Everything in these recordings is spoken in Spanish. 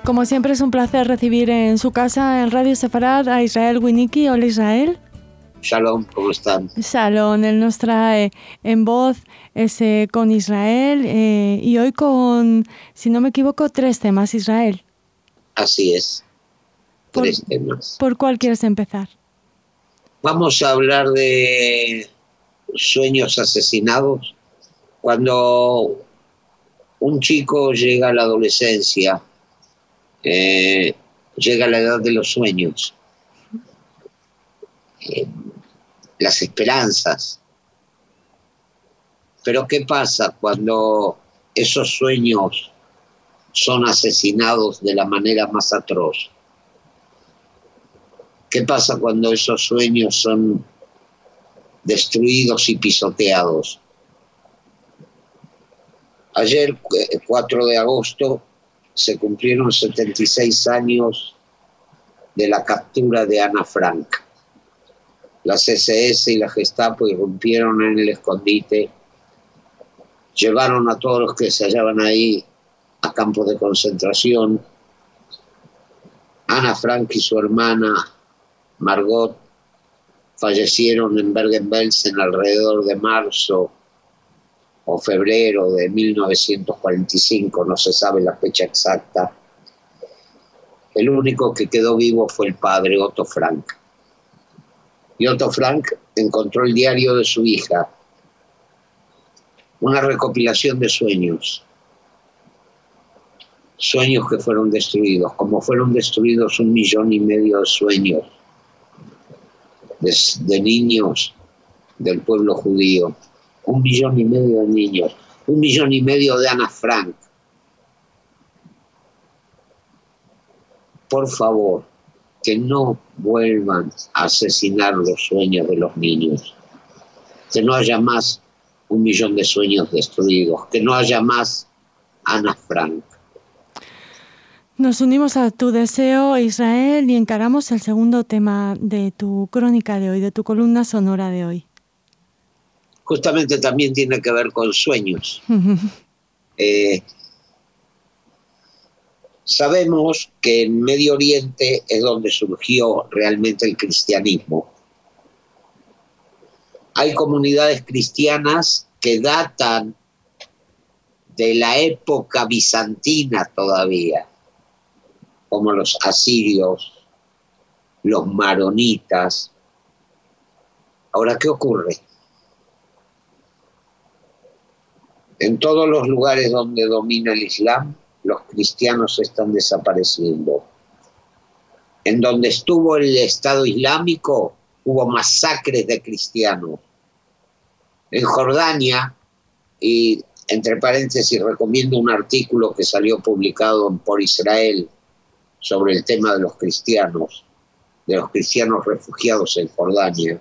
Como siempre es un placer recibir en su casa en Radio Sefarad a Israel Winnicki. Hola Israel. Shalom, ¿cómo están? Shalom, él nos trae en voz con Israel y hoy con, si no me equivoco, 3 temas, Israel. Así es, 3 temas. ¿Por cuál quieres empezar? Vamos a hablar de sueños asesinados. Cuando un chico llega a la adolescencia, llega a la edad de los sueños, las esperanzas. Pero ¿qué pasa cuando esos sueños son asesinados de la manera más atroz? ¿Qué pasa cuando esos sueños son destruidos y pisoteados? Ayer, 4 de agosto, se cumplieron 76 años de la captura de Ana Frank. Las SS y la Gestapo irrumpieron en el escondite, llevaron a todos los que se hallaban ahí a campos de concentración. Ana Frank y su hermana Margot fallecieron en Bergen-Belsen alrededor de marzo o febrero de 1945, no se sabe la fecha exacta. El único que quedó vivo fue el padre, Otto Frank. Y Otto Frank encontró el diario de su hija, una recopilación de sueños que fueron destruidos, como fueron destruidos 1,5 millones de sueños de niños del pueblo judío. 1,5 millones de niños, 1,5 millones de Ana Frank. Por favor, que no vuelvan a asesinar los sueños de los niños, que no haya más 1 millón de sueños destruidos, que no haya más Ana Frank. Nos unimos a tu deseo, Israel, y encaramos el segundo tema de tu crónica de hoy, de tu columna sonora de hoy. Justamente también tiene que ver con sueños. Sabemos que en Medio Oriente es donde surgió realmente el cristianismo. Hay comunidades cristianas que datan de la época bizantina todavía, como los asirios, los maronitas. Ahora, ¿qué ocurre? En todos los lugares donde domina el Islam, los cristianos están desapareciendo. En donde estuvo el Estado Islámico, hubo masacres de cristianos. En Jordania, y entre paréntesis recomiendo un artículo que salió publicado por Israel sobre el tema de los cristianos refugiados en Jordania.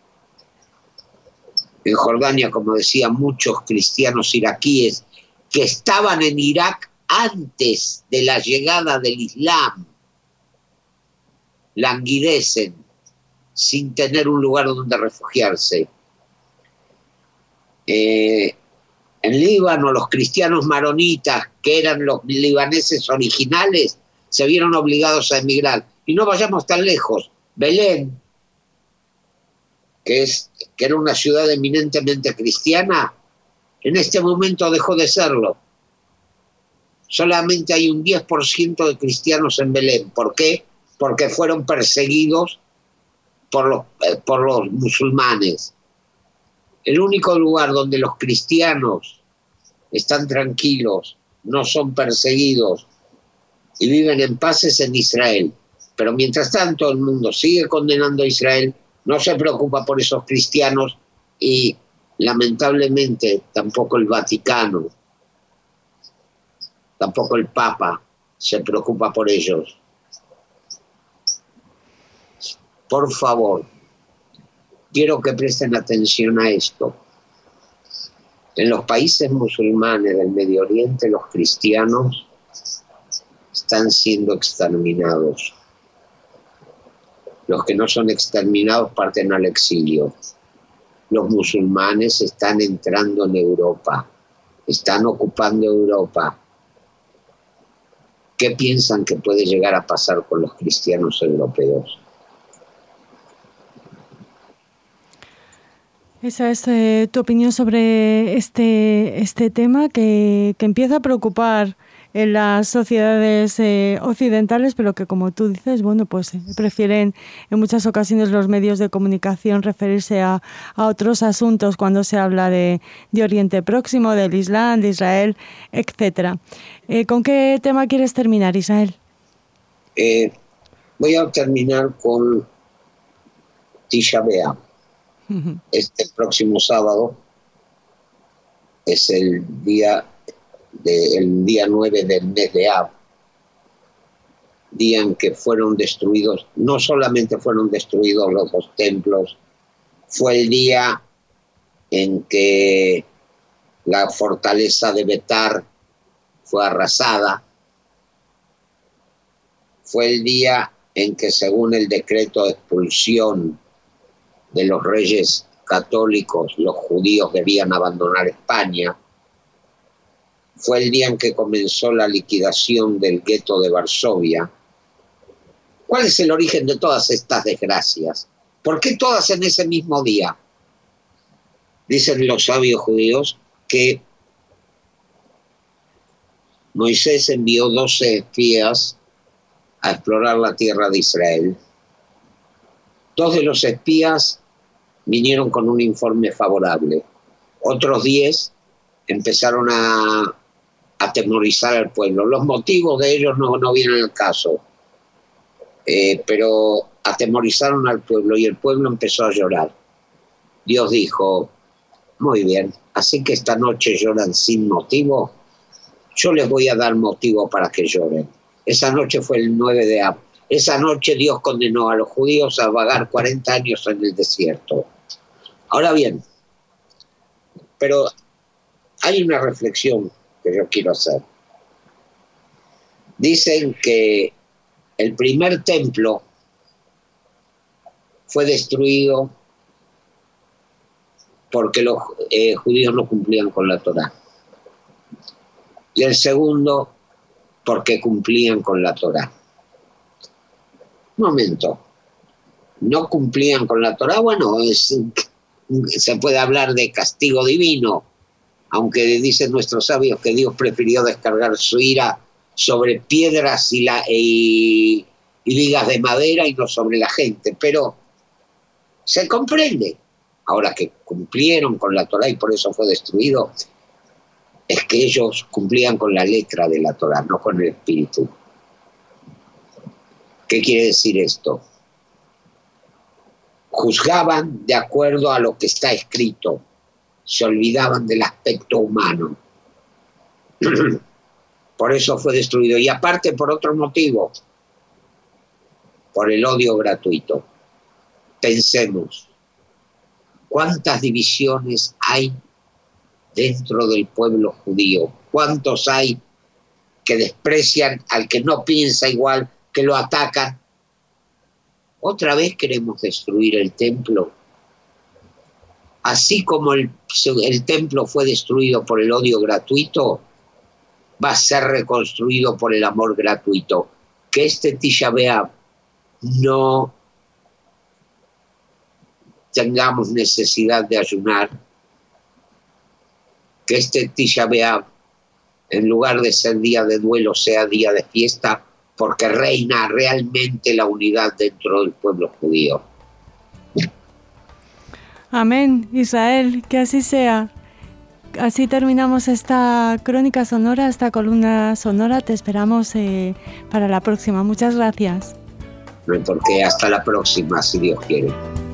En Jordania, como decía, muchos cristianos iraquíes que estaban en Irak antes de la llegada del Islam languidecen sin tener un lugar donde refugiarse. En Líbano, los cristianos maronitas, que eran los libaneses originales, se vieron obligados a emigrar. Y no vayamos tan lejos. Belén, que era una ciudad eminentemente cristiana, en este momento dejó de serlo. Solamente hay un 10% de cristianos en Belén. ¿Por qué? Porque fueron perseguidos por los musulmanes. El único lugar donde los cristianos están tranquilos, no son perseguidos y viven en paz es en Israel. Pero mientras tanto el mundo sigue condenando a Israel, no se preocupa por esos cristianos y lamentablemente tampoco el Vaticano, tampoco el Papa se preocupa por ellos. Por favor, quiero que presten atención a esto. En los países musulmanes del Medio Oriente, los cristianos están siendo exterminados. Los que no son exterminados parten al exilio. Los musulmanes están entrando en Europa, están ocupando Europa. ¿qué piensan que puede llegar a pasar con los cristianos europeos? Esa es tu opinión sobre este tema que empieza a preocupar en las sociedades occidentales, pero que, como tú dices, bueno, pues prefieren en muchas ocasiones los medios de comunicación referirse a otros asuntos cuando se habla de Oriente Próximo, del Islam, de Israel, etcétera. ¿Con qué tema quieres terminar, Israel? Voy a terminar con Tisha B'Av. Este próximo sábado es el día 9 del mes de Av, día en que fueron destruidos, no solamente fueron destruidos los dos templos, fue el día en que la fortaleza de Betar fue arrasada, fue el día en que, según el decreto de expulsión de los reyes católicos, los judíos debían abandonar España. Fue el día en que comenzó la liquidación del gueto de Varsovia. ¿Cuál es el origen de todas estas desgracias? ¿Por qué todas en ese mismo día? Dicen los sabios judíos que Moisés envió 12 espías a explorar la tierra de Israel. 2 de los espías vinieron con un informe favorable. Otros 10 empezaron a atemorizar al pueblo. Los motivos de ellos no vienen al caso, pero atemorizaron al pueblo y el pueblo empezó a llorar. Dios dijo: muy bien, así que esta noche lloran sin motivo, yo les voy a dar motivo para que lloren. Esa noche fue el 9 de Av. Esa noche Dios condenó a los judíos a vagar 40 años en el desierto. Ahora bien, pero hay una reflexión que yo quiero hacer. Dicen que el primer templo fue destruido porque los judíos no cumplían con la Torá. Y el segundo, porque cumplían con la Torá. Un momento, ¿no cumplían con la Torá? Bueno, se puede hablar de castigo divino, aunque dicen nuestros sabios que Dios prefirió descargar su ira sobre piedras y vigas de madera y no sobre la gente, pero se comprende. Ahora que cumplieron con la Torá y por eso fue destruido, es que ellos cumplían con la letra de la Torá, no con el espíritu. ¿Qué quiere decir esto? Juzgaban de acuerdo a lo que está escrito, se olvidaban del aspecto humano. Por eso fue destruido. Y aparte, por otro motivo, por el odio gratuito. Pensemos, ¿cuántas divisiones hay dentro del pueblo judío? ¿Cuántos hay que desprecian al que no piensa igual, que lo atacan? Otra vez queremos destruir el templo. Así como el templo fue destruido por el odio gratuito, va a ser reconstruido por el amor gratuito. Que este Tisha B'Av no tengamos necesidad de ayunar. Que este Tisha B'Av, en lugar de ser día de duelo, sea día de fiesta, porque reina realmente la unidad dentro del pueblo judío. Amén, Israel, que así sea. Así terminamos esta crónica sonora, esta columna sonora. Te esperamos para la próxima. Muchas gracias. No hay por qué. Hasta la próxima, si Dios quiere.